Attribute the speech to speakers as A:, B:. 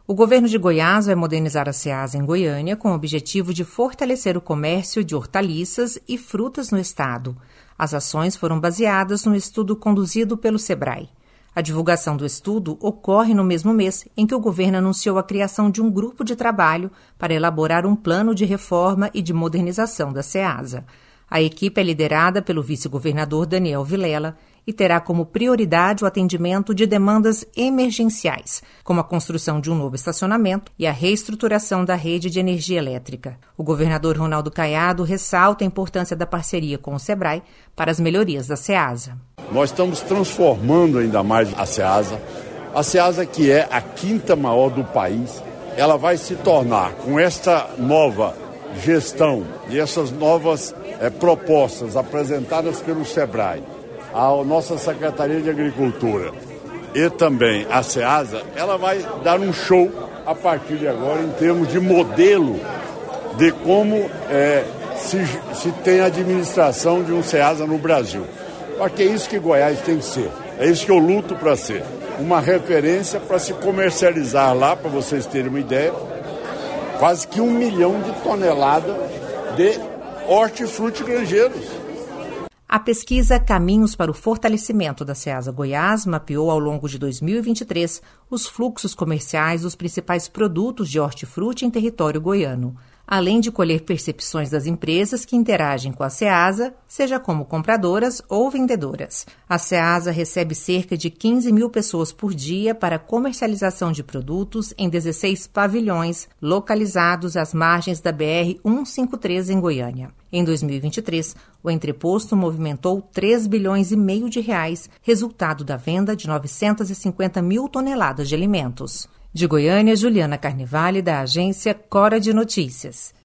A: O governo de Goiás vai modernizar a Ceasa em Goiânia com o objetivo de fortalecer o comércio de hortaliças e frutas no estado. As ações foram baseadas no estudo conduzido pelo SEBRAE. A divulgação do estudo ocorre no mesmo mês em que o governo anunciou a criação de um grupo de trabalho para elaborar um plano de reforma e de modernização da Ceasa. A equipe é liderada pelo vice-governador Daniel Vilela e terá como prioridade o atendimento de demandas emergenciais, como a construção de um novo estacionamento e a reestruturação da rede de energia elétrica. O governador Ronaldo Caiado ressalta a importância da parceria com o SEBRAE para as melhorias da Ceasa.
B: Nós estamos transformando ainda mais a Ceasa, que é a quinta maior do país, ela vai se tornar, com esta nova gestão e essas novas propostas apresentadas pelo SEBRAE, a nossa Secretaria de Agricultura e também a Ceasa, ela vai dar um show a partir de agora em termos de modelo de como se tem a administração de um Ceasa no Brasil. Porque é isso que Goiás tem que ser, é isso que eu luto para ser. Uma referência para se comercializar lá, para vocês terem uma ideia, quase que 1 milhão de toneladas de hortifruti granjeiros.
A: A pesquisa Caminhos para o Fortalecimento da Ceasa Goiás mapeou ao longo de 2023 os fluxos comerciais dos principais produtos de hortifruti em território goiano, além de colher percepções das empresas que interagem com a Ceasa, seja como compradoras ou vendedoras. A Ceasa recebe cerca de 15 mil pessoas por dia para comercialização de produtos em 16 pavilhões localizados às margens da BR-153 em Goiânia. Em 2023, o entreposto movimentou 3 bilhões e meio de reais, resultado da venda de 950 mil toneladas de alimentos. De Goiânia, Juliana Carnevale, da agência Cora de Notícias.